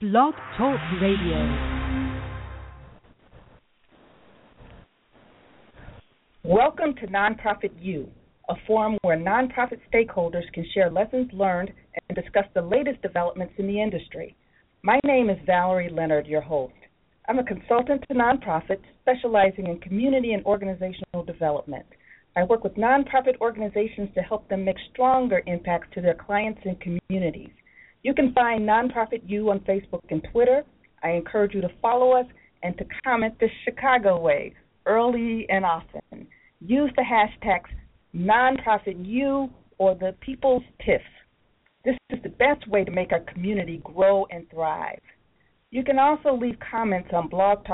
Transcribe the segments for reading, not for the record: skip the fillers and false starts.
Blog Talk Radio. Welcome to Nonprofit U, a forum where nonprofit stakeholders can share lessons learned and discuss the latest developments in the industry. My name is Valerie Leonard, your host. I'm a consultant to nonprofits specializing in community and organizational development. I work with nonprofit organizations to help them make stronger impacts to their clients and communities. You can find Nonprofit U on Facebook and Twitter. I encourage you to follow us and to comment the Chicago way, early and often. Use the hashtags NonprofitU or the People's TIFs. This is the best way to make our community grow and thrive. You can also leave comments on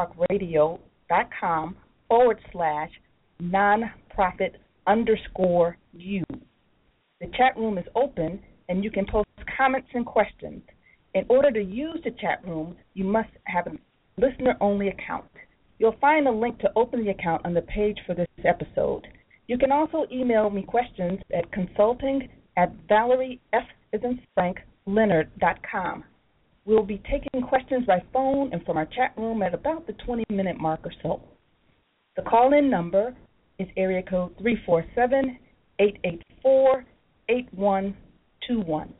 blogtalkradio.com/nonprofit_U. The chat room is open and you can post comments and questions. In order to use the chat room, you must have a listener-only account. You'll find a link to open the account on the page for this episode. You can also email me questions at consulting@ValerieF.Leonard.com. We'll be taking questions by phone and from our chat room at about the 20-minute mark or so. The call-in number is area code 347-884-8121.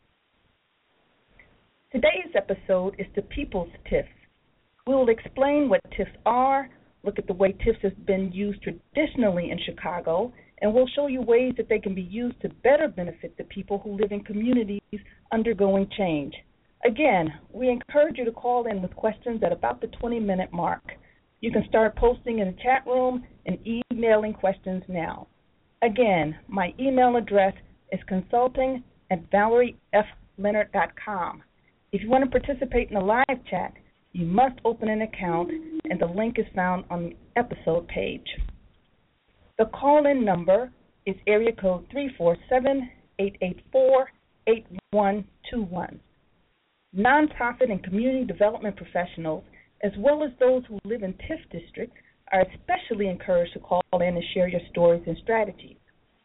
Today's episode is the People's TIFs. We will explain what TIFs are, look at the way TIFs have been used traditionally in Chicago, and we'll show you ways that they can be used to better benefit the people who live in communities undergoing change. Again, we encourage you to call in with questions at about the 20-minute mark. You can start posting in the chat room and emailing questions now. Again, my email address is consulting@ValerieF.Leonard.com. If you want to participate in the live chat, you must open an account, and the link is found on the episode page. The call-in number is area code 347-884-8121. Nonprofit and community development professionals, as well as those who live in TIF districts, are especially encouraged to call in and share your stories and strategies.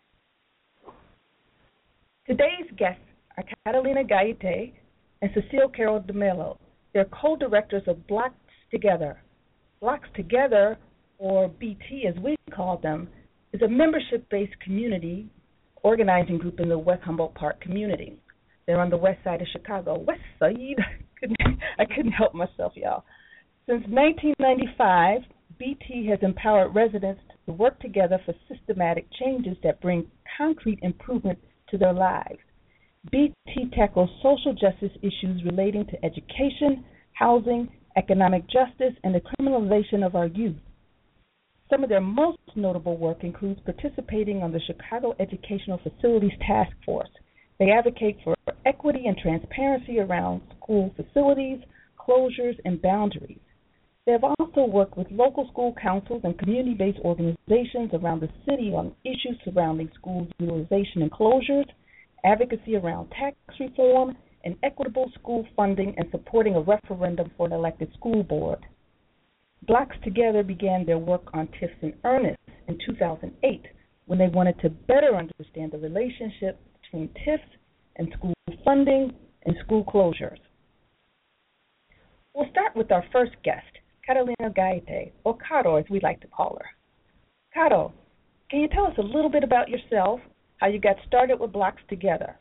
Today's guests are Catalina Gaite and Cecile Carroll DeMello. They're co-directors of Blocks Together. Blocks Together, or BT as we call them, is a membership-based community organizing group in the West Humboldt Park community. They're on the west side of Chicago. West side? I couldn't help myself, y'all. Since 1995, BT has empowered residents to work together for systematic changes that bring concrete improvement to their lives. BT tackles social justice issues relating to education, housing, economic justice, and the criminalization of our youth. Some of their most notable work includes participating on the Chicago Educational Facilities Task Force. They advocate for equity and transparency around school facilities, closures, and boundaries. They have also worked with local school councils and community-based organizations around the city on issues surrounding school utilization and closures, advocacy around tax reform, and equitable school funding, and supporting a referendum for an elected school board. Blocks Together began their work on TIFs in earnest in 2008 when they wanted to better understand the relationship between TIFs and school funding and school closures. We'll start with our first guest, Catalina Gaite, or Caro as we like to call her. Caro, can you tell us a little bit about yourself, how you got started with Blocks Together?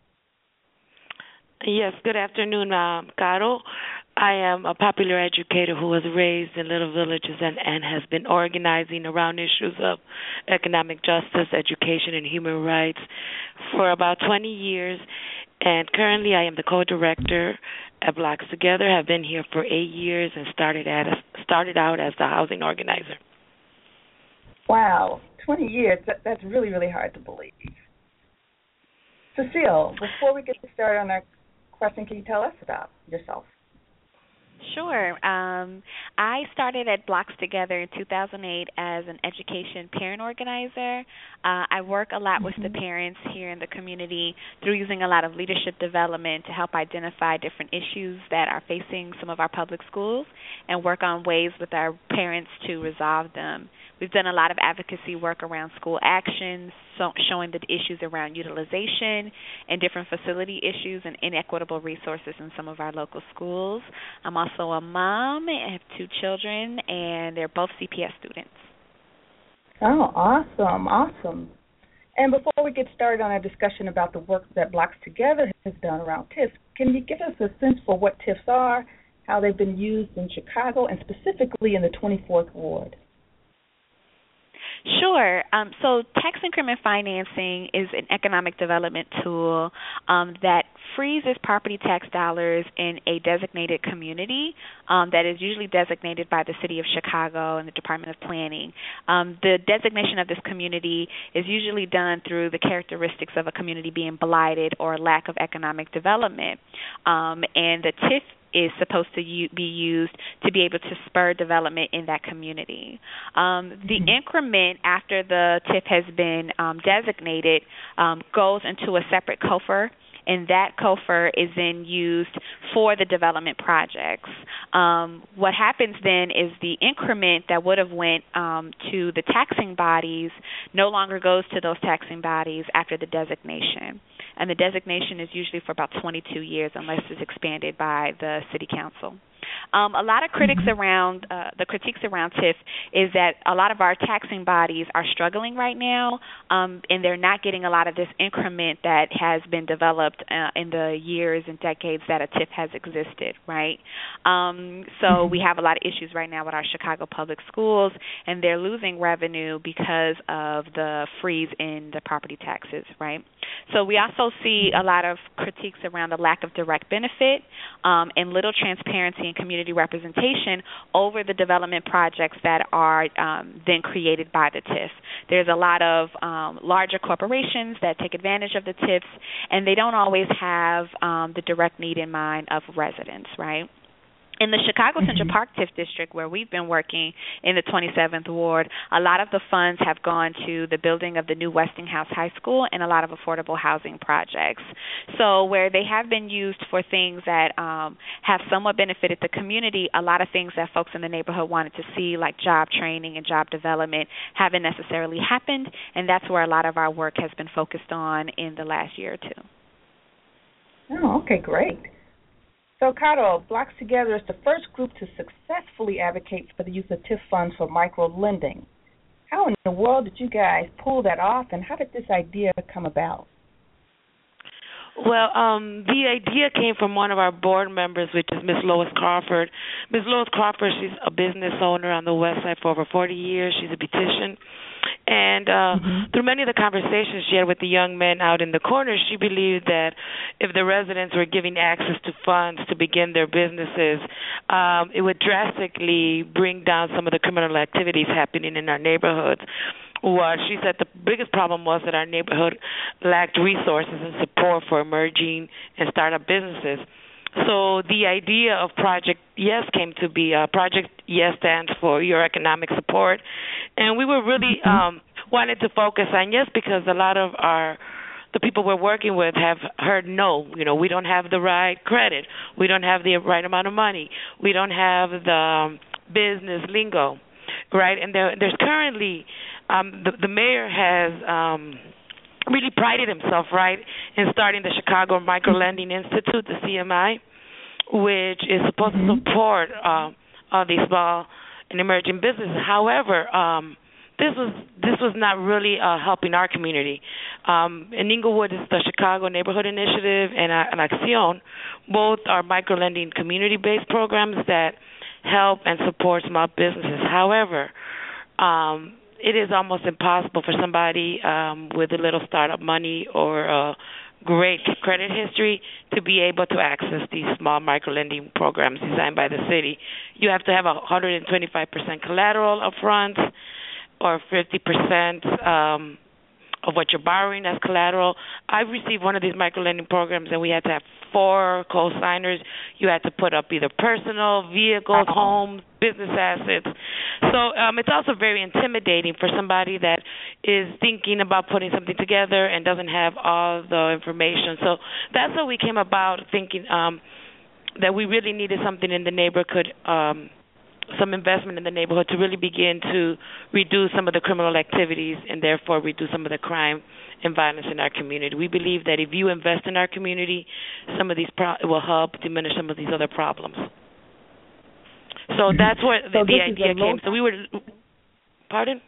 Yes, good afternoon, Caro. I am a popular educator who was raised in little villages and has been organizing around issues of economic justice, education, and human rights for about 20 years. And currently I am the co-director at Blocks Together. Have been here for 8 years and started out as the housing organizer. Wow, 20 years. That's really, really hard to believe. Cecile, before we get started on our question, can you tell us about yourself? Sure. I started at Blocks Together in 2008 as an education parent organizer. I work a lot with the parents here in the community through using a lot of leadership development to help identify different issues that are facing some of our public schools and work on ways with our parents to resolve them. We've done a lot of advocacy work around school actions, showing the issues around utilization and different facility issues and inequitable resources in some of our local schools. I'm also a mom. I have 2 children, and they're both CPS students. Oh, awesome, awesome. And before we get started on our discussion about the work that Blocks Together has done around TIFs, can you give us a sense for what TIFs are, how they've been used in Chicago, and specifically in the 24th Ward? Sure. So tax increment financing is an economic development tool that freezes property tax dollars in a designated community that is usually designated by the City of Chicago and the Department of Planning. The designation of this community is usually done through the characteristics of a community being blighted or lack of economic development. And the TIF is supposed to be used to be able to spur development in that community. The increment after the TIF has been designated goes into a separate COFR, and that COFR is then used for the development projects. What happens then is the increment that would have went to the taxing bodies no longer goes to those taxing bodies after the designation. And the designation is usually for about 22 years unless it's expanded by the city council. A lot of critics around the critiques around TIF is that a lot of our taxing bodies are struggling right now, and they're not getting a lot of this increment that has been developed in the years and decades that a TIF has existed, right? So we have a lot of issues right now with our Chicago public schools, and they're losing revenue because of the freeze in the property taxes, right? So we also see a lot of critiques around the lack of direct benefit and little transparency and community representation over the development projects that are then created by the TIF. There's a lot of larger corporations that take advantage of the TIFs, and they don't always have the direct need in mind of residents, right? In the Chicago Central Park TIF district, where we've been working in the 27th Ward, a lot of the funds have gone to the building of the new Westinghouse High School and a lot of affordable housing projects. So where they have been used for things that have somewhat benefited the community, a lot of things that folks in the neighborhood wanted to see, like job training and job development, haven't necessarily happened, and that's where a lot of our work has been focused on in the last year or two. Oh, okay, great. So, Caro, Blocks Together is the first group to successfully advocate for the use of TIF funds for micro-lending. How in the world did you guys pull that off, and how did this idea come about? Well, the idea came from one of our board members, which is Miss Lois Crawford. Miss Lois Crawford, she's a business owner on the West Side for over 40 years. She's a beautician. And through many of the conversations she had with the young men out in the corners, she believed that if the residents were given access to funds to begin their businesses, it would drastically bring down some of the criminal activities happening in our neighborhoods. What she said the biggest problem was that our neighborhood lacked resources and support for emerging and startup businesses. So the idea of Project Yes came to be. Project Yes stands for Your Economic Support, and we were really wanted to focus on yes because a lot of the people we're working with have heard no. You know, we don't have the right credit, we don't have the right amount of money, we don't have the business lingo, right? And there's currently the mayor has really prided himself, right, in starting the Chicago Microlending Institute, the CMI, which is supposed to support all these small and emerging businesses. However, this was not really helping our community. In Inglewood, it's the Chicago Neighborhood Initiative and Acción. Both are microlending community-based programs that help and support small businesses. However, it is almost impossible for somebody with a little startup money or a great credit history to be able to access these small microlending programs designed by the city. You have to have 125% collateral up front or 50% of what you're borrowing as collateral. I've received one of these microlending programs, and we had to have 4 co-signers. You had to put up either personal, vehicles, homes, business assets. So it's also very intimidating for somebody that is thinking about putting something together and doesn't have all the information. So that's how we came about thinking that we really needed something in the neighborhood, some investment in the neighborhood to really begin to reduce some of the criminal activities and therefore reduce some of the crime and violence in our community. We believe that if you invest in our community, some of these it will help diminish some of these other problems. So that's where the idea came. So we were, pardon?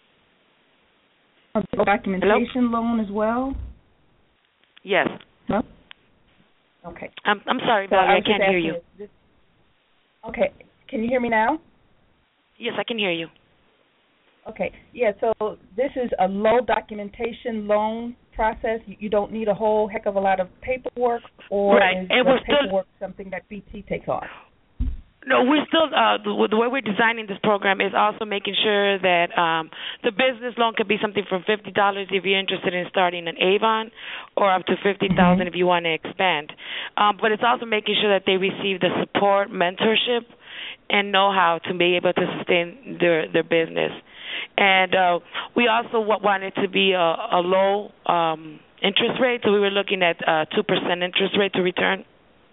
A documentation loan as well? Yes. Huh? Okay. I'm sorry, Valerie, I can't hear you. Okay. Can you hear me now? Yes, I can hear you. Okay. Yeah, so this is a low documentation loan process. You don't need a whole heck of a lot of paperwork, or right. is the paperwork something that BT takes on? No, we're still, the way we're designing this program is also making sure that the business loan could be something from $50 if you're interested in starting an Avon, or up to $50,000 if you want to expand. But it's also making sure that they receive the support, mentorship, and know-how to be able to sustain their business. And we also wanted to be a low interest rate, so we were looking at 2% interest rate to return.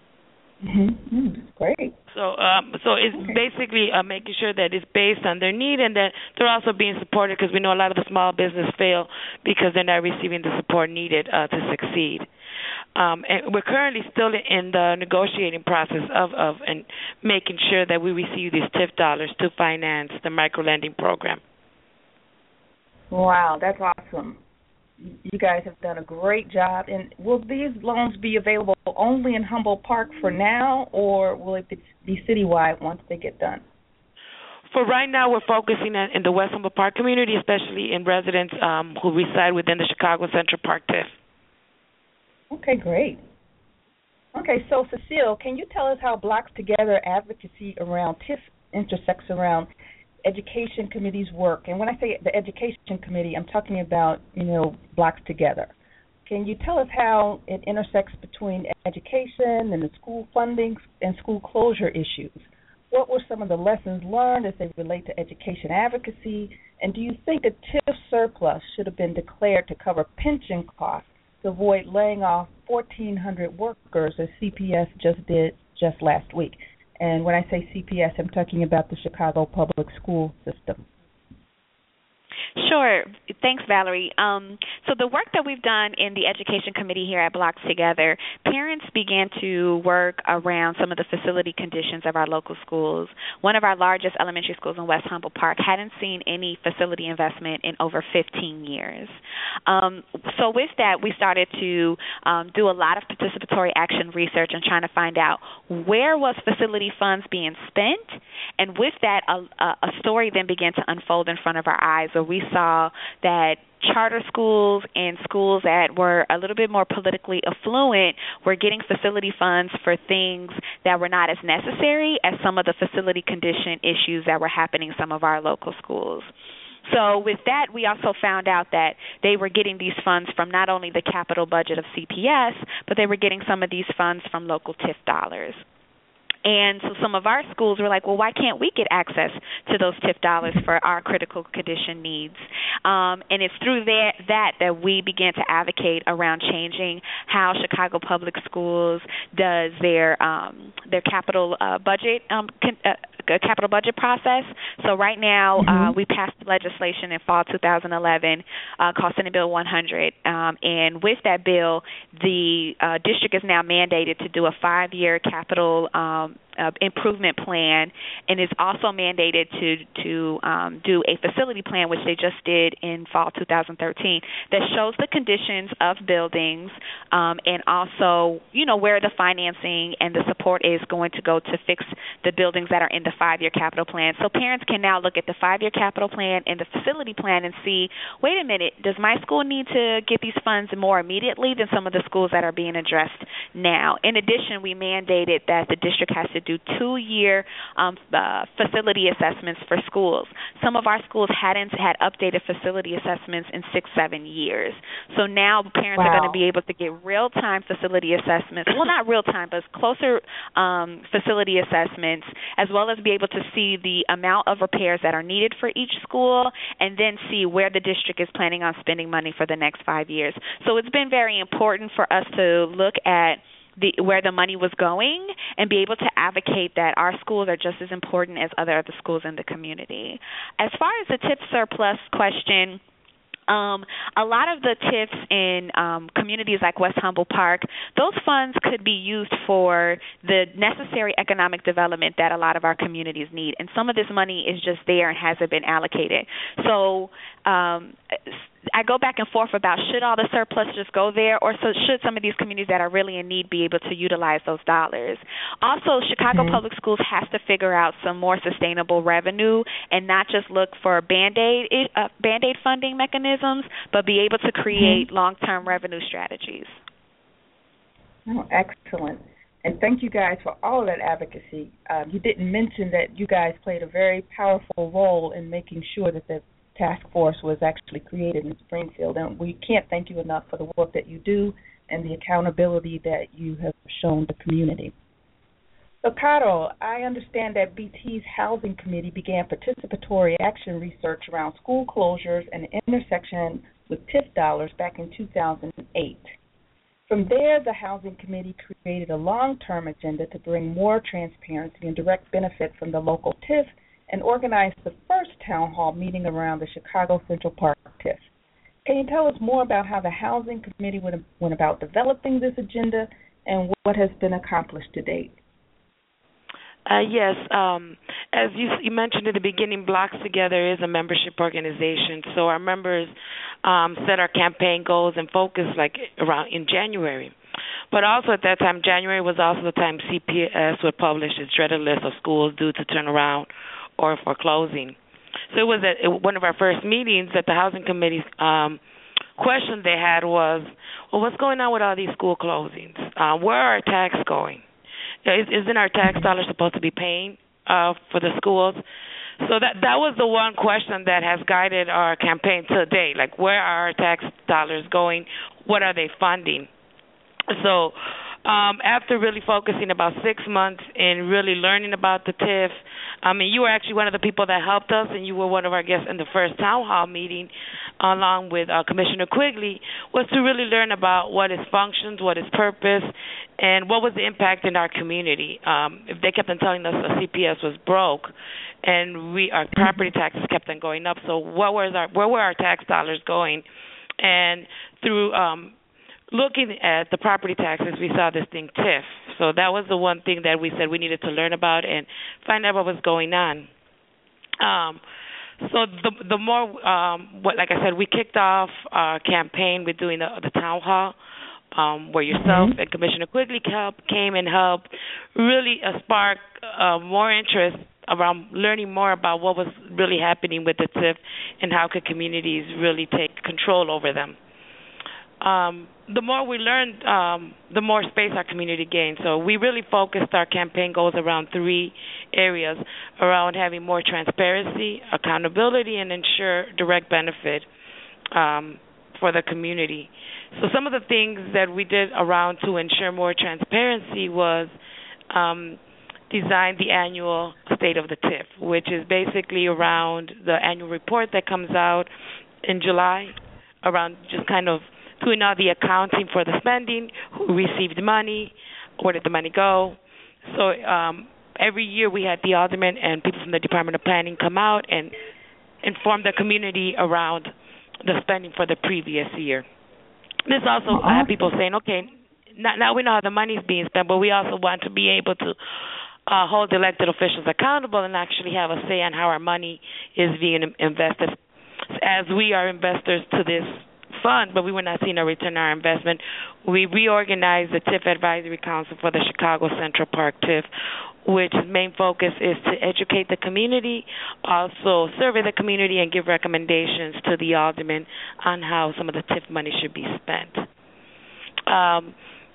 Great. So it's basically making sure that it's based on their need and that they're also being supported, because we know a lot of the small business fail because they're not receiving the support needed to succeed. And we're currently still in the negotiating process of and making sure that we receive these TIF dollars to finance the microlending program. Wow, that's awesome. You guys have done a great job. And will these loans be available only in Humboldt Park for now, or will it be citywide once they get done? For right now, we're focusing in the West Humboldt Park community, especially in residents who reside within the Chicago Central Park TIF. Okay, great. Okay, so Cecile, can you tell us how Blocks Together advocacy around TIF intersects around education committees work? And when I say the education committee, I'm talking about, Blocks Together. Can you tell us how it intersects between education and the school funding and school closure issues? What were some of the lessons learned as they relate to education advocacy? And do you think a TIF surplus should have been declared to cover pension costs to avoid laying off 1,400 workers, as CPS just did last week? And when I say CPS, I'm talking about the Chicago Public School System. Sure. Thanks, Valerie. So the work that we've done in the Education Committee here at Blocks Together, parents began to work around some of the facility conditions of our local schools. One of our largest elementary schools in West Humboldt Park hadn't seen any facility investment in over 15 years. So with that, we started to do a lot of participatory action research and trying to find out where was facility funds being spent. And with that, a story then began to unfold in front of our eyes, where we saw that charter schools and schools that were a little bit more politically affluent were getting facility funds for things that were not as necessary as some of the facility condition issues that were happening in some of our local schools. So with that, we also found out that they were getting these funds from not only the capital budget of CPS, but they were getting some of these funds from local TIF dollars. And so some of our schools were like, well, why can't we get access to those TIF dollars for our critical condition needs? And it's through that we began to advocate around changing how Chicago Public Schools does their capital budget capital budget process. So right now we passed legislation in fall 2011 called Senate Bill 100. And with that bill, the district is now mandated to do a 5-year capital improvement plan, and is also mandated to do a facility plan, which they just did in fall 2013, that shows the conditions of buildings and also, where the financing and the support is going to go to fix the buildings that are in the 5-year capital plan. So parents can now look at the 5-year capital plan and the facility plan and see, wait a minute, does my school need to get these funds more immediately than some of the schools that are being addressed now? In addition, we mandated that the district has to do 2-year facility assessments for schools. Some of our schools hadn't had updated facility assessments in 6-7 years. So now parents are going to be able to get real-time facility assessments. Well, not real-time, but closer facility assessments, as well as be able to see the amount of repairs that are needed for each school, and then see where the district is planning on spending money for the next 5 years. So it's been very important for us to look at where the money was going and be able to advocate that our schools are just as important as other schools in the community. As far as the TIF surplus question, a lot of the TIFs in communities like West Humboldt Park, those funds could be used for the necessary economic development that a lot of our communities need. And some of this money is just there and hasn't been allocated. So I go back and forth about should all the surplus just go there, or should some of these communities that are really in need be able to utilize those dollars. Also, Chicago Public Schools has to figure out some more sustainable revenue and not just look for Band-Aid funding mechanisms, but be able to create long-term revenue strategies. Oh, excellent. And thank you guys for all of that advocacy. You didn't mention that you guys played a very powerful role in making sure that the task force was actually created in Springfield, and we can't thank you enough for the work that you do and the accountability that you have shown the community. So, Carol, I understand that BT's Housing Committee began participatory action research around school closures and intersection with TIF dollars back in 2008. From there, the Housing Committee created a long-term agenda to bring more transparency and direct benefit from the local TIF and organized the first town hall meeting around the Chicago Central Park TIF. Can you tell us more about how the Housing Committee went about developing this agenda and what has been accomplished to date? Yes. As you mentioned at the beginning, Blocks Together is a membership organization. So our members set our campaign goals and focus around in January. But also at that time, January was also the time CPS would publish its dreaded list of schools due to turnaround or foreclosing. So it was at one of our first meetings that the Housing Committee's question they had was, well, what's going on with all these school closings? Where are our tax going? Isn't our tax dollars supposed to be paying for the schools? So that was the one question that has guided our campaign to date. Like, where are our tax dollars going? What are they funding? So after really focusing about 6 months and really learning about the TIF, you were actually one of the people that helped us, and you were one of our guests in the first town hall meeting, along with Commissioner Quigley, was to really learn about what its functions, what its purpose, and what was the impact in our community. If they kept on telling us the CPS was broke, and our property taxes kept on going up, so where were our tax dollars going? And through looking at the property taxes, we saw this thing TIF. So that was the one thing that we said we needed to learn about and find out what was going on. So the more, like I said, we kicked off our campaign with doing the town hall, where yourself and Commissioner Quigley came and helped really spark more interest around learning more about what was really happening with the TIF and how could communities really take control over them. The more we learned, the more space our community gained. So we really focused our campaign goals around 3 areas, around having more transparency, accountability, and ensure direct benefit for the community. So some of the things that we did around to ensure more transparency was design the annual State of the TIF, which is basically around the annual report that comes out in July, around just kind of doing all the accounting for the spending, who received money, where did the money go. So every year we had the aldermen and people from the Department of Planning come out and inform the community around the spending for the previous year. This also had people saying, okay, now we know how the money is being spent, but we also want to be able to hold elected officials accountable and actually have a say on how our money is being invested. As we are investors to this fund, but we were not seeing a return on our investment, we reorganized the TIF Advisory Council for the Chicago Central Park TIF, which main focus is to educate the community, also survey the community, and give recommendations to the aldermen on how some of the TIF money should be spent.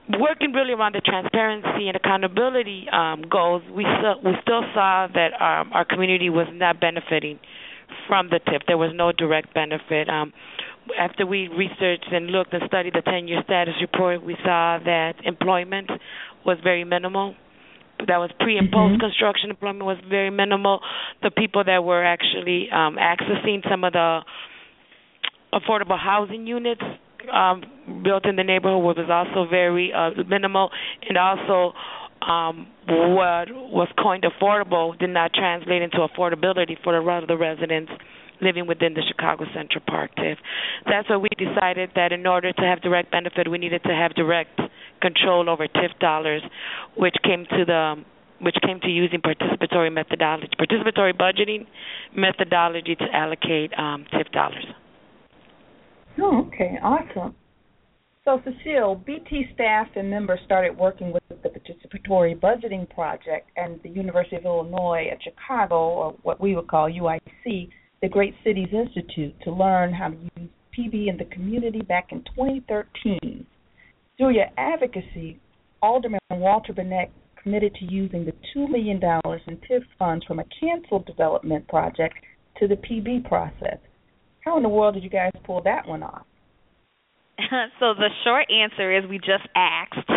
working really around the transparency and accountability goals, we still saw that our community was not benefiting from the TIF. There was no direct benefit. After we researched and looked and studied the 10-year status report, we saw that employment was very minimal. That was pre- and post-construction employment was very minimal. The people that were actually accessing some of the affordable housing units built in the neighborhood was also very minimal, and also what was coined affordable did not translate into affordability for a lot of the residents living within the Chicago Central Park TIF. That's why we decided that in order to have direct benefit, we needed to have direct control over TIF dollars, which came to using participatory budgeting methodology to allocate TIF dollars. Oh, okay, awesome. So, Cecile, BT staff and members started working with the Participatory Budgeting Project and the University of Illinois at Chicago, or what we would call UIC, the Great Cities Institute, to learn how to use PB in the community back in 2013. Through your advocacy, Alderman Walter Burnett committed to using the $2 million in TIF funds from a canceled development project to the PB process. How in the world did you guys pull that one off? So the short answer is we just asked.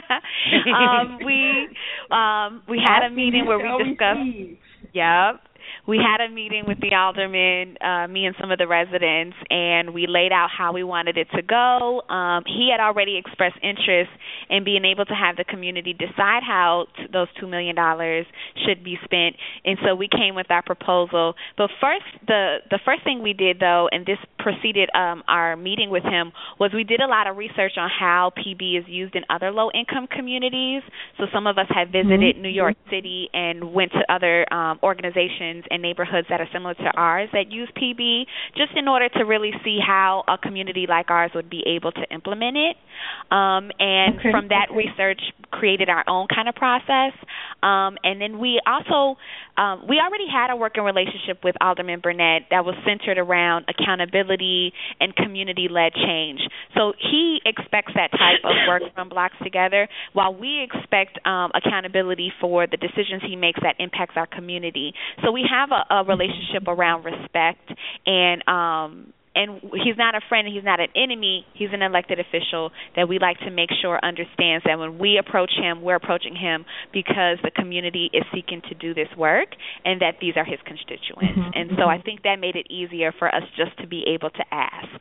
We had a meeting where we discussed. Yep. We had a meeting with the alderman, me and some of the residents, and we laid out how we wanted it to go. He had already expressed interest in being able to have the community decide how those $2 million should be spent, and so we came with our proposal. But first, the first thing we did, though, and this preceded our meeting with him, was we did a lot of research on how PB is used in other low-income communities. So some of us had visited New York City and went to other organizations and neighborhoods that are similar to ours that use PB, just in order to really see how a community like ours would be able to implement it. From that research, created our own kind of process. And then we also, we already had a working relationship with Alderman Burnett that was centered around accountability and community-led change. So he expects that type of work from Blocks Together, while we expect accountability for the decisions he makes that impacts our community. So we have a relationship around respect, and he's not a friend, he's not an enemy, he's an elected official that we like to make sure understands that when we approach him, we're approaching him because the community is seeking to do this work and that these are his constituents. And so I think that made it easier for us just to be able to ask.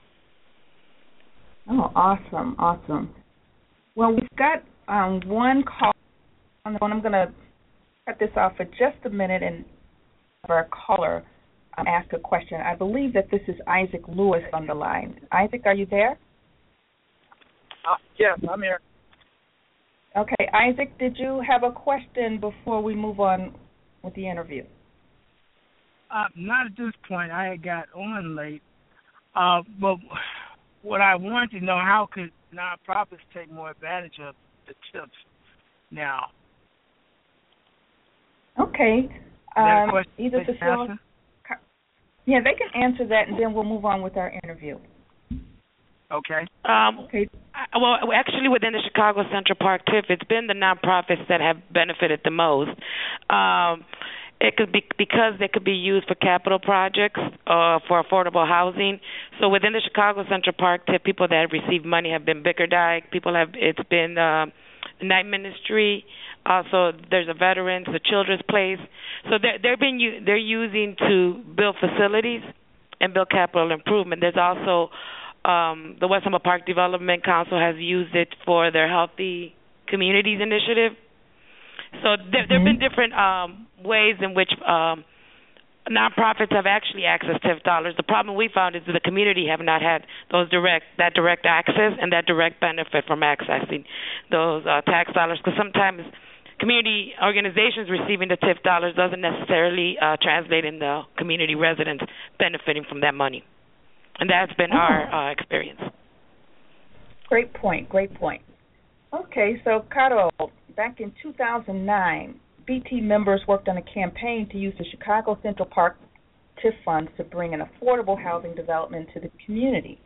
Oh, awesome. Well, we've got one call on the phone. I'm going to cut this off for just a minute and have our caller ask a question. I believe that this is Isaac Lewis on the line. Isaac, are you there? Yes, I'm here. Okay, Isaac, did you have a question before we move on with the interview? Not at this point. I had got on late. But what I wanted to know, how could nonprofits take more advantage of the tips now? Okay. Either Cecile. Yeah, they can answer that, and then we'll move on with our interview. Okay. Okay. Well, actually, within the Chicago Central Park TIF, it's been the nonprofits that have benefited the most. It could be because they could be used for capital projects for affordable housing. So within the Chicago Central Park TIF, people that have received money have been Bickerdike. It's been Night Ministry. Also, there's a veterans, the Children's Place. So they're using to build facilities and build capital improvement. There's also the West Summer Park Development Council has used it for their Healthy Communities Initiative. So there have been different ways in which nonprofits have actually accessed TIF dollars. The problem we found is that the community have not had that direct access and that direct benefit from accessing those tax dollars, because sometimes community organizations receiving the TIF dollars doesn't necessarily translate in the community residents benefiting from that money. And that's been our experience. Great point. Okay, so Caro, back in 2009, BT members worked on a campaign to use the Chicago Central Park TIF funds to bring an affordable housing development to the community.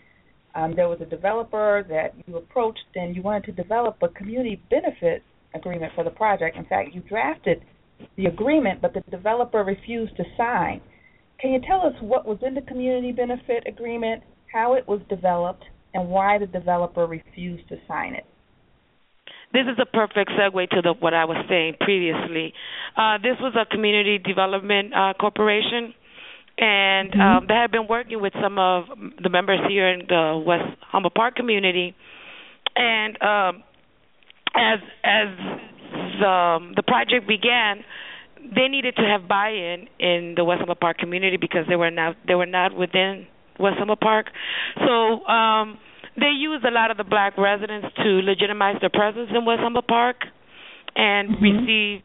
There was a developer that you approached, and you wanted to develop a community benefit agreement for the project. In fact, you drafted the agreement, but the developer refused to sign. Can you tell us what was in the community benefit agreement, how it was developed, and why the developer refused to sign it? This is a perfect segue to what I was saying previously. This was a community development corporation, and they had been working with some of the members here in the West Humboldt Park community. And as the project began, they needed to have buy-in in the West Humboldt Park community because they were not within West Humboldt Park. So they used a lot of the black residents to legitimize their presence in West Humboldt Park and receive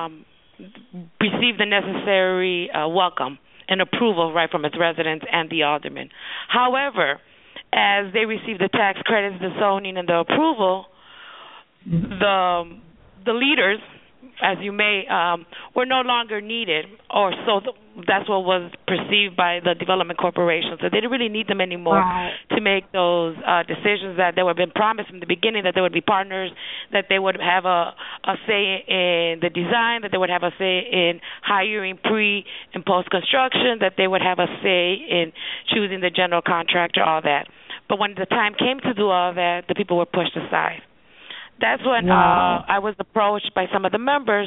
the necessary welcome and approval right from its residents and the aldermen. However, as they received the tax credits, the zoning, and the approval, the leaders, as you may, were no longer needed, or so that's what was perceived by the development corporation. So they didn't really need them anymore to make those decisions that they were been promised from the beginning, that they would be partners, that they would have a say in the design, that they would have a say in hiring pre- and post-construction, that they would have a say in choosing the general contractor, all that. But when the time came to do all that, the people were pushed aside. That's when I was approached by some of the members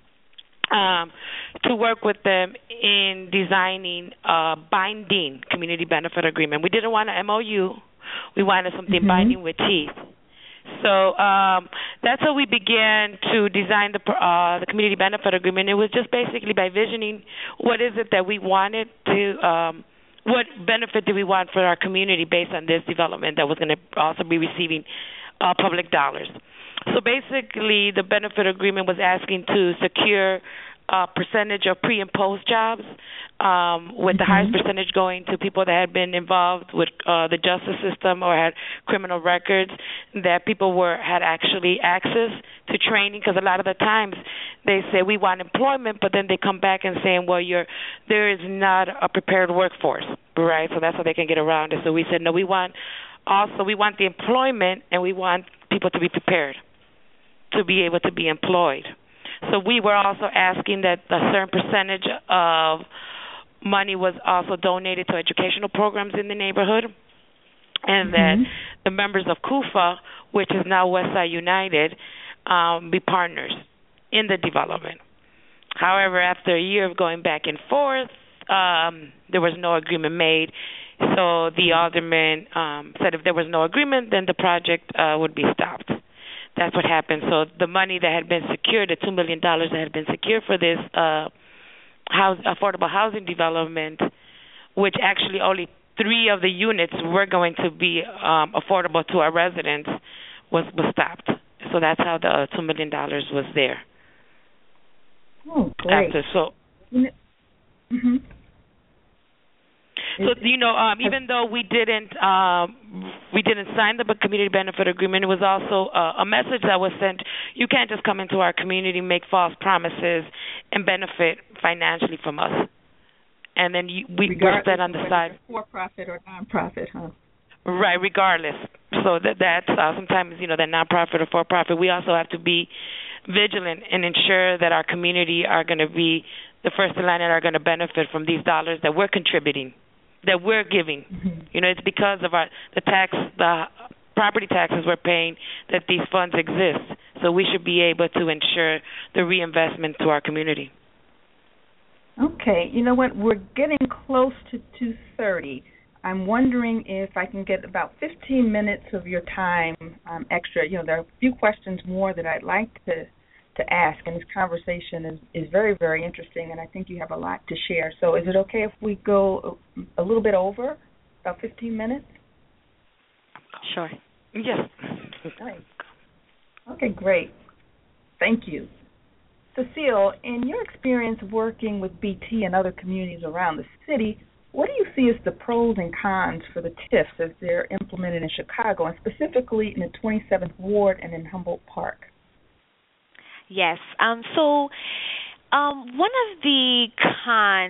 to work with them in designing a binding community benefit agreement. We didn't want an MOU. We wanted something binding with teeth. So that's how we began to design the community benefit agreement. It was just basically by visioning what is it that we wanted to what benefit do we want for our community based on this development that was going to also be receiving public dollars. So basically, the benefit agreement was asking to secure a percentage of pre- and post jobs, with the highest percentage going to people that had been involved with the justice system or had criminal records, that people had actually access to training, because a lot of the times they say we want employment, but then they come back and saying, well, there is not a prepared workforce, right? So that's how they can get around it. So we said, no, we want the employment, and we want people to be prepared to be able to be employed. So we were also asking that a certain percentage of money was also donated to educational programs in the neighborhood, and that the members of KUFA, which is now Westside United, be partners in the development. However, after a year of going back and forth, there was no agreement made. So the alderman said if there was no agreement, then the project would be stopped. That's what happened. So the money that had been secured, the $2 million that had been secured for this affordable housing development, which actually only 3 of the units were going to be affordable to our residents, was stopped. So that's how the $2 million was there. Oh, great. So even though we didn't sign the community benefit agreement, it was also a message that was sent. You can't just come into our community, make false promises, and benefit financially from us. And then we're set on the side. For-profit or non-profit, huh? Right, regardless. So that's sometimes that non-profit or for-profit. We also have to be vigilant and ensure that our community are going to be the first in line and are going to benefit from these dollars that we're contributing, that we're giving. It's because of the property taxes we're paying that these funds exist. So we should be able to ensure the reinvestment to our community. Okay. You know what? We're getting close to 2:30. I'm wondering if I can get about 15 minutes of your time extra. There are a few questions more that I'd like to ask, and this conversation is very, very interesting, and I think you have a lot to share. So is it okay if we go a little bit over, about 15 minutes? Sure. Yes. Nice. Okay, great. Thank you. Cecile, in your experience working with BT and other communities around the city, what do you see as the pros and cons for the TIFs as they're implemented in Chicago, and specifically in the 27th Ward and in Humboldt Park? Yes. So one of the cons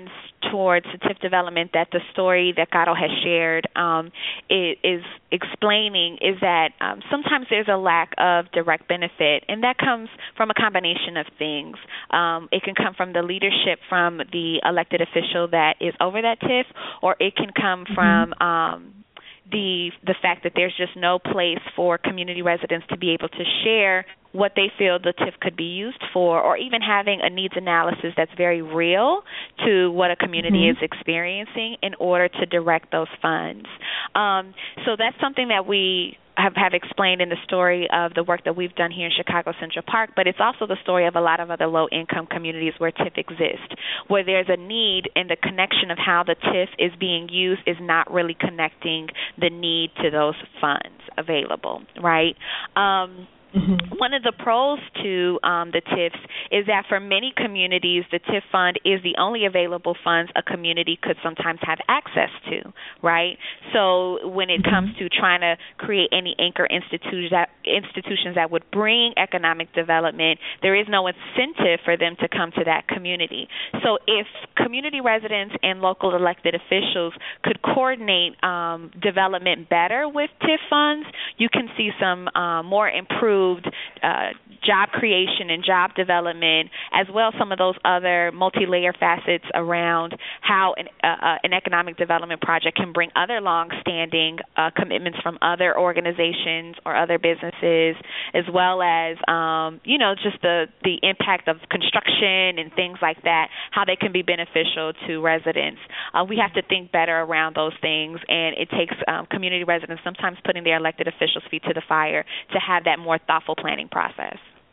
towards the TIF development that the story that Gato has shared is explaining is that sometimes there's a lack of direct benefit, and that comes from a combination of things. It can come from the leadership from the elected official that is over that TIF, or it can come from the fact that there's just no place for community residents to be able to share what they feel the TIF could be used for, or even having a needs analysis that's very real to what a community is experiencing in order to direct those funds. So that's something that we have explained in the story of the work that we've done here in Chicago Central Park, but it's also the story of a lot of other low-income communities where TIF exists, where there's a need and the connection of how the TIF is being used is not really connecting the need to those funds available, right? One of the pros to the TIFs is that for many communities, the TIF fund is the only available funds a community could sometimes have access to, right? So when it comes to trying to create any anchor institutions that would bring economic development, there is no incentive for them to come to that community. So if community residents and local elected officials could coordinate development better with TIF funds, you can see some more improved job creation and job development, as well as some of those other multi-layer facets around how an economic development project can bring other long-standing commitments from other organizations or other businesses, as well as just the impact of construction and things like that, how they can be beneficial to residents. We have to think better around those things, and it takes community residents sometimes putting their elected officials' feet to the fire to have that more thoughtful planning process.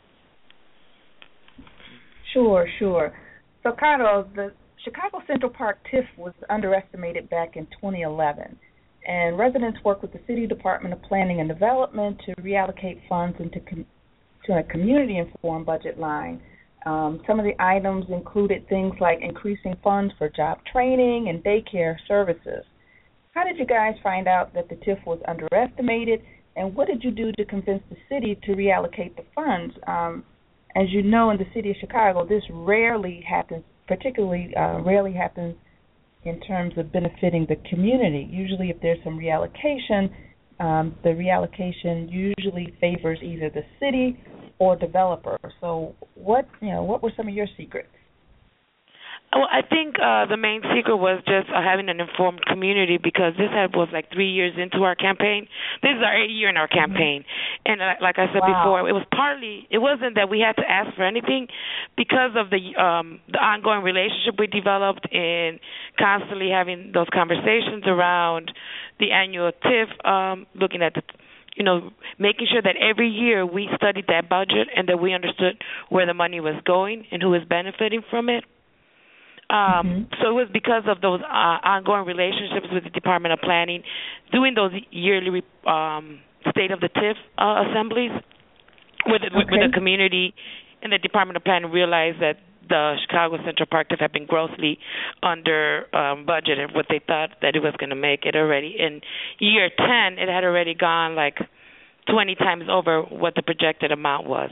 Sure. So, Carlos, the Chicago Central Park TIF was underestimated back in 2011, and residents worked with the City Department of Planning and Development to reallocate funds to a community-informed budget line. Some of the items included things like increasing funds for job training and daycare services. How did you guys find out that the TIF was underestimated, and what did you do to convince the city to reallocate the funds? As you know, in the city of Chicago, this rarely happens, particularly rarely happens in terms of benefiting the community. Usually if there's some reallocation, the reallocation usually favors either the city or developer. So what were some of your secrets? Well, I think the main secret was just having an informed community, because this was like 3 years into our campaign. This is our 8th year in our campaign. And like I said before, it wasn't that we had to ask for anything, because of the ongoing relationship we developed in constantly having those conversations around the annual TIF, looking at making sure that every year we studied that budget and that we understood where the money was going and who was benefiting from it. So it was because of those ongoing relationships with the Department of Planning, doing those yearly state of the TIF assemblies with the community, and the Department of Planning realized that the Chicago Central Park TIF had been grossly under budget and what they thought that it was going to make it already. In year 10, it had already gone like 20 times over what the projected amount was.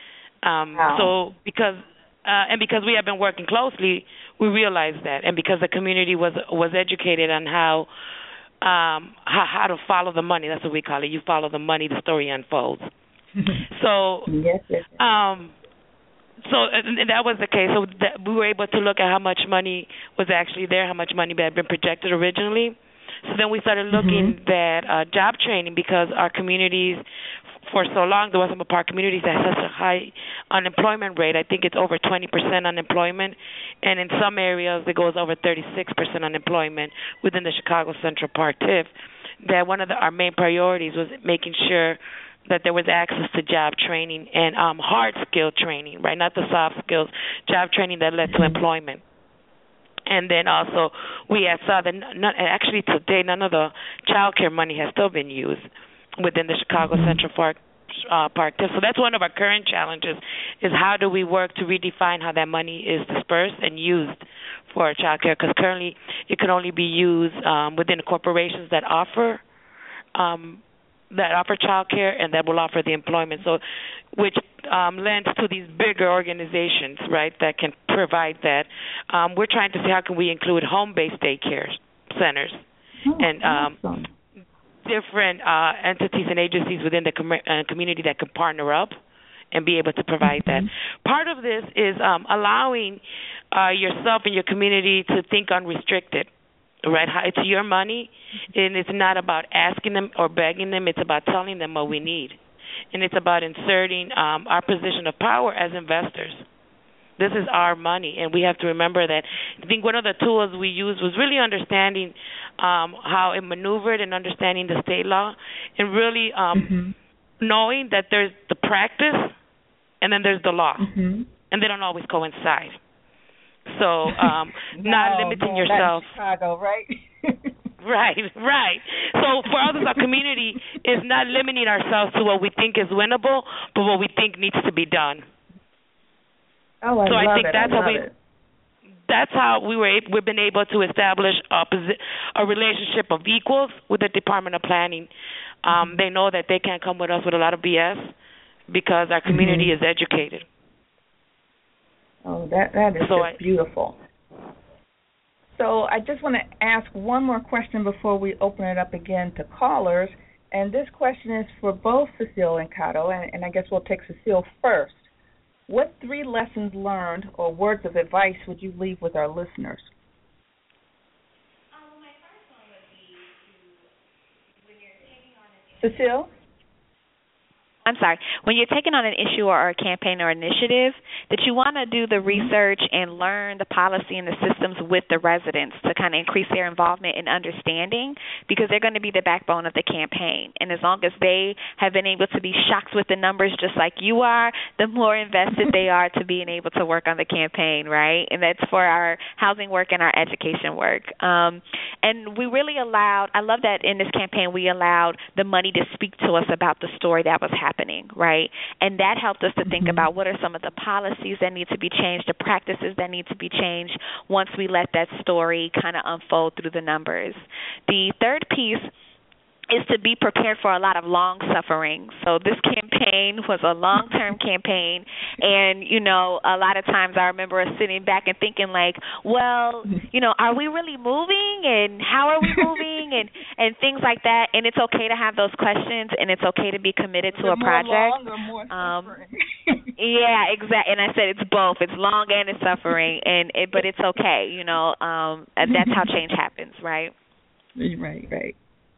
So because we have been working closely, we realized that, and because the community was educated on how to follow the money. That's what we call it. You follow the money, the story unfolds. So yes. So that was the case. So that we were able to look at how much money was actually there, how much money had been projected originally. So then we started looking at job training, because our communities, for so long, there was some of our communities that had such a high unemployment rate. I think it's over 20% unemployment, and in some areas it goes over 36% unemployment within the Chicago Central Park TIF. That one of our main priorities was making sure that there was access to job training and hard skill training, right? Not the soft skills, job training that led to employment. And then also we saw that actually today none of the child care money has still been used within the Chicago Central Park TIF. So that's one of our current challenges, is how do we work to redefine how that money is dispersed and used for child care, because currently it can only be used within the corporations that offer child care and that will offer the employment, so which lends to these bigger organizations, right, that can provide that. We're trying to see how can we include home-based daycare centers and awesome. different entities and agencies within the community that can partner up and be able to provide that. Part of this is allowing yourself and your community to think unrestricted, right? It's your money, and it's not about asking them or begging them. It's about telling them what we need, and it's about inserting our position of power as investors. This is our money, and we have to remember that. I think one of the tools we used was really understanding how it maneuvered and understanding the state law, and really knowing that there's the practice and then there's the law, and they don't always coincide. So not limiting yourself. That's Chicago, right? Right. So for us as a community, is not limiting ourselves to what we think is winnable, but what we think needs to be done. Oh, I think that's how we've been able to establish a relationship of equals with the Department of Planning. They know that they can't come with us with a lot of BS because our community is educated. Oh, that is just beautiful. So I just want to ask one more question before we open it up again to callers. And this question is for both Cecile and Cato, and I guess we'll take Cecile first. What 3 lessons learned or words of advice would you leave with our listeners? My first one would be when you're taking on Cecile? I'm sorry, when you're taking on an issue or a campaign or initiative, that you want to do the research and learn the policy and the systems with the residents to kind of increase their involvement and understanding, because they're going to be the backbone of the campaign. And as long as they have been able to be shocked with the numbers just like you are, the more invested they are to being able to work on the campaign, right? And that's for our housing work and our education work. And we really allowed, I love that in this campaign we allowed the money to speak to us about the story that was happening. Right? And that helped us to think about what are some of the policies that need to be changed, the practices that need to be changed once we let that story kind of unfold through the numbers. The third piece is to be prepared for a lot of long suffering. So this campaign was a long-term campaign, and, a lot of times I remember us sitting back and thinking like, well, are we really moving, and how are we moving, and things like that. And it's okay to have those questions, and it's okay to be committed to a project. More suffering. Yeah, exactly. And I said it's both. It's long and it's suffering, but it's okay. That's how change happens, right? Right.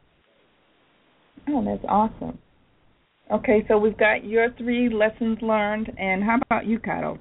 Oh, that's awesome. Okay, so we've got your 3 lessons learned, and how about you, Cato?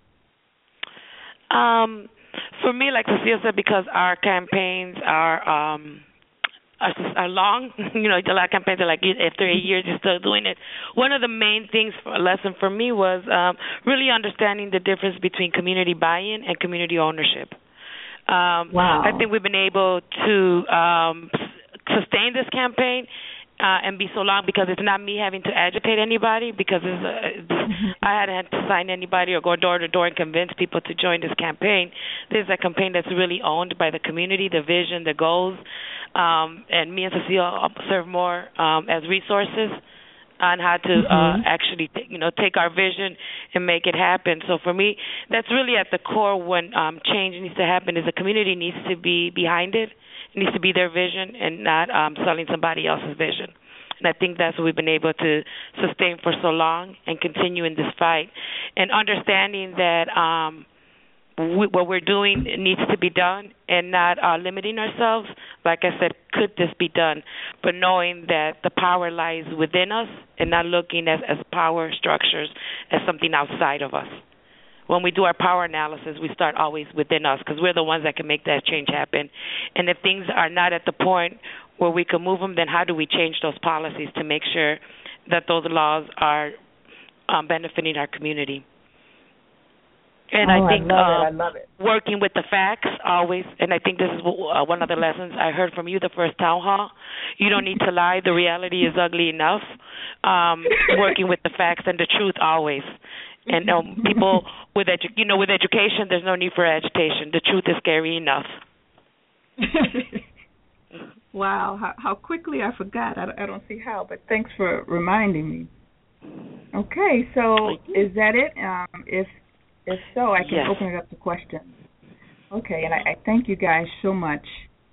For me, like Cecile said, because our campaigns are long, a lot of campaigns are like after 8 years you're still doing it. One of the main things for a lesson for me was really understanding the difference between community buy-in and community ownership. Wow. I think we've been able to sustain this campaign and be so long because it's not me having to agitate anybody, because I hadn't had to sign anybody or go door to door and convince people to join this campaign. This is a campaign that's really owned by the community, the vision, the goals, and me and Cecile serve more as resources on how to actually take our vision and make it happen. So for me, that's really at the core when change needs to happen, is the community needs to be behind it. It needs to be their vision and not selling somebody else's vision. And I think that's what we've been able to sustain for so long and continue in this fight. And understanding that what we're doing needs to be done, and not limiting ourselves. Like I said, could this be done? But knowing that the power lies within us and not looking as power structures as something outside of us. When we do our power analysis, we start always within us, because we're the ones that can make that change happen. And if things are not at the point where we can move them, then how do we change those policies to make sure that those laws are benefiting our community? And I think I love it. Working with the facts always, and I think this is one of the lessons I heard from you the first town hall. You don't need to lie. The reality is ugly enough. Working with the facts and the truth always. And people with education, there's no need for agitation. The truth is scary enough. Wow, how quickly I forgot. I don't see how, but thanks for reminding me. Okay, so is that it? If If so, I can Yes. open it up to questions. Okay, and I thank you guys so much.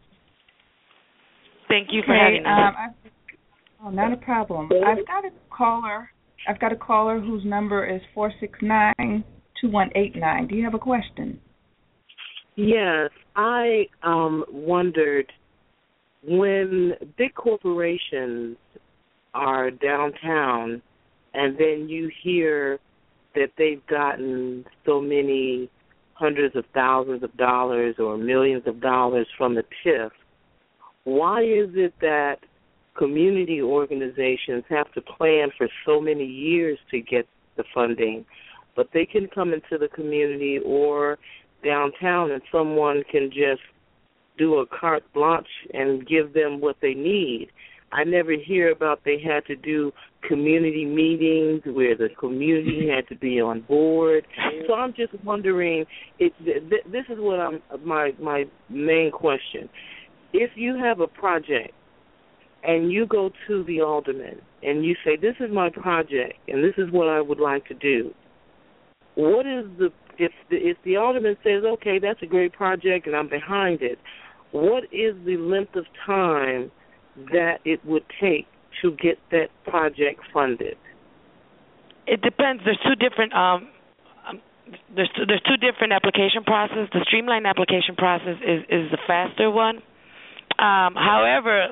Thank you for having us. Not a problem. I've got a caller whose number is 469-2189. Do you have a question? Yes, I wondered, when big corporations are downtown and then you hear that they've gotten so many hundreds of thousands of dollars or millions of dollars from the TIF, why is it that community organizations have to plan for so many years to get the funding, but they can come into the community or downtown and someone can just do a carte blanche and give them what they need? I never hear about they had to do community meetings where the community had to be on board. So I'm just wondering, this is what my main question. If you have a project and you go to the alderman and you say, this is my project and this is what I would like to do, what is if the alderman says, okay, that's a great project and I'm behind it, what is the length of time that it would take to get that project funded? It depends. There's two different there's two different application processes. The streamlined application process is the faster one. However,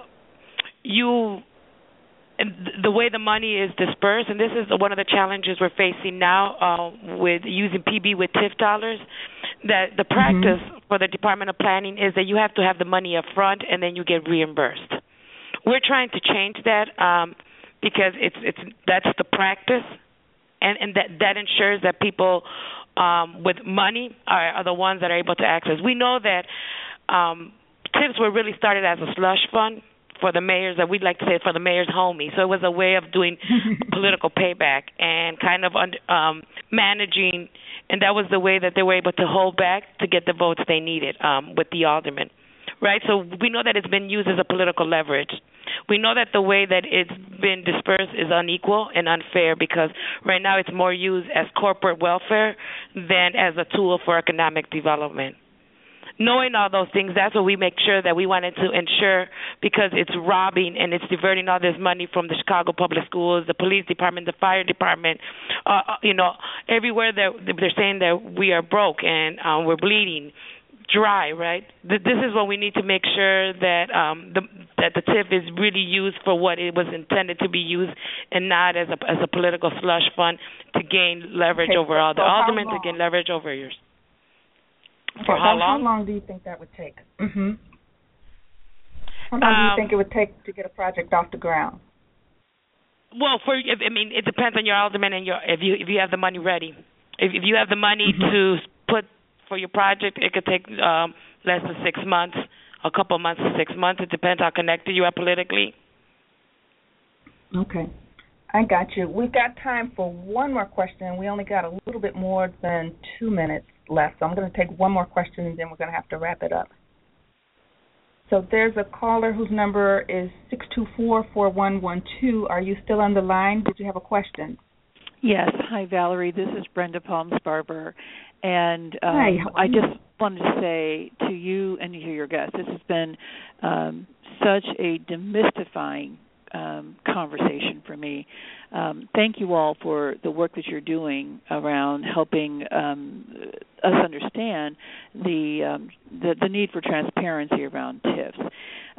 the way the money is dispersed, and this is one of the challenges we're facing now with using PB with TIF dollars, that the practice for the Department of Planning is that you have to have the money up front and then you get reimbursed. We're trying to change that because that's the practice, and that ensures that people with money are the ones that are able to access. We know that TIFs were really started as a slush fund for the mayors, that we'd like to say for the mayor's homie. So it was a way of doing political payback and kind of managing, and that was the way that they were able to hold back to get the votes they needed with the aldermen, right? So we know that it's been used as a political leverage. We know that the way that it's been dispersed is unequal and unfair because right now it's more used as corporate welfare than as a tool for economic development. Knowing all those things, that's what we make sure that we wanted to ensure, because it's robbing and it's diverting all this money from the Chicago Public Schools, the police department, the fire department, everywhere that they're saying that we are broke and we're bleeding dry, right? This is what we need to make sure that that the TIF is really used for what it was intended to be used, and not as a political slush fund to gain leverage over all the aldermen, to gain leverage over yours. For how long? How long do you think that would take? How long do you think it would take to get a project off the ground? Well, it depends on your alderman and if you have the money ready. If you have the money to put for your project, it could take less than 6 months, a couple months to 6 months. It depends how connected you are politically. Okay. I got you. We've got time for one more question. We only got a little bit more than 2 minutes left, so I'm going to take one more question and then we're going to have to wrap it up. So there's a caller whose number is 624-4112. Are you still on the line? Did you have a question? Yes. Hi, Valerie. This is Brenda Palms-Barber. And Hi, I just wanted to say to you and to your guests, this has been such a demystifying conversation for me. Thank you all for the work that you're doing around helping us understand the need for transparency around TIFs.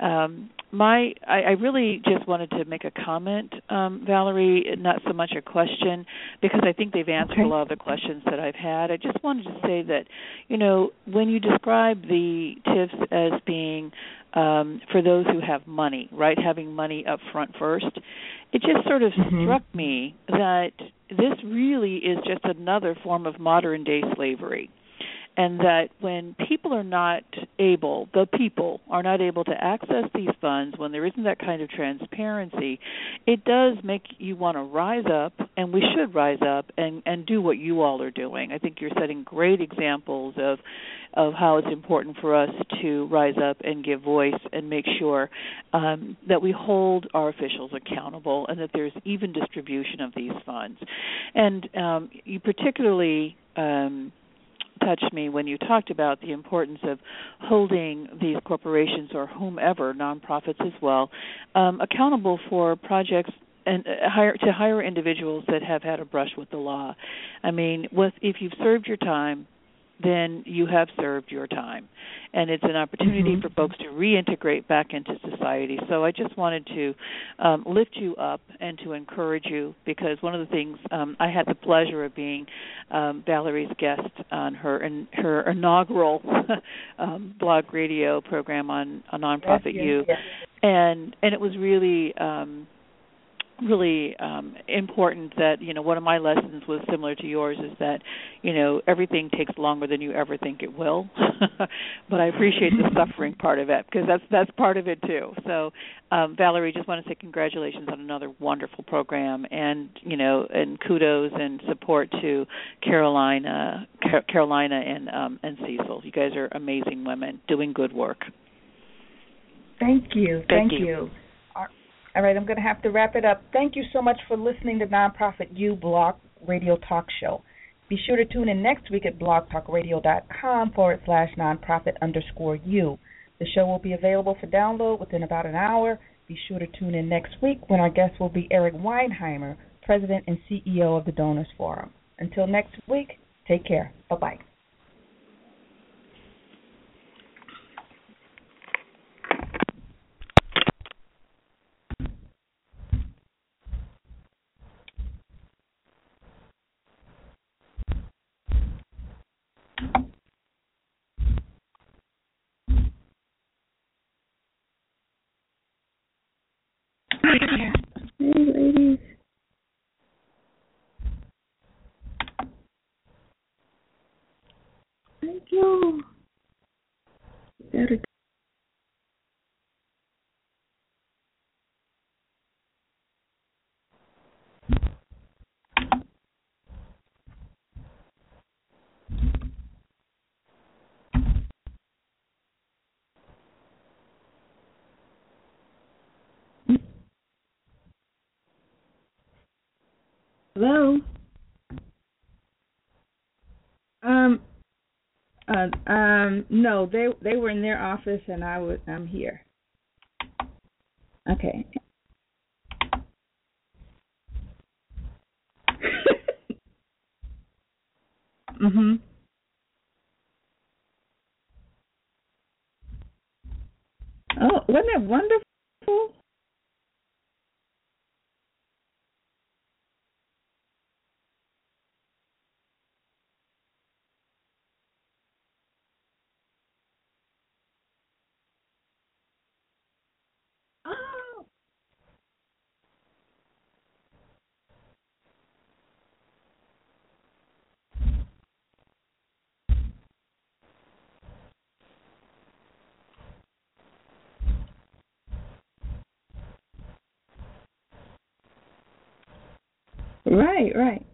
I really just wanted to make a comment, Valerie, not so much a question, because I think they've answered a lot of the questions that I've had. I just wanted to say that, when you describe the TIFs as being for those who have money, right, having money up front first, it just sort of struck me that this really is just another form of modern-day slavery. And that when people are not able to access these funds, when there isn't that kind of transparency, it does make you want to rise up, and we should rise up and do what you all are doing. I think you're setting great examples of how it's important for us to rise up and give voice and make sure that we hold our officials accountable and that there's even distribution of these funds. And you particularly touched me when you talked about the importance of holding these corporations or whomever, nonprofits as well, accountable for projects and hire individuals that have had a brush with the law. I mean, if you've served your time, then you have served your time. And it's an opportunity for folks to reintegrate back into society. So I just wanted to lift you up and to encourage you, because one of the things I had the pleasure of being Valerie's guest on her inaugural blog radio program on Nonprofit U. Yes. And it was really important that, one of my lessons was similar to yours, is that, everything takes longer than you ever think it will. But I appreciate the suffering part of it, because that's part of it too. So, Valerie, just want to say congratulations on another wonderful program, and, and kudos and support to Carolina and Cecil. You guys are amazing women doing good work. Thank you. Thank you. All right, I'm going to have to wrap it up. Thank you so much for listening to Nonprofit U Blog Radio Talk Show. Be sure to tune in next week at blogtalkradio.com/nonprofit_U. The show will be available for download within about an hour. Be sure to tune in next week when our guest will be Eric Weinheimer, President and CEO of the Donors Forum. Until next week, take care. Bye-bye. Hey, ladies. Thank you. Hello. No, they were in their office and I'm here. Okay. Oh, wasn't that wonderful? Oh. Right.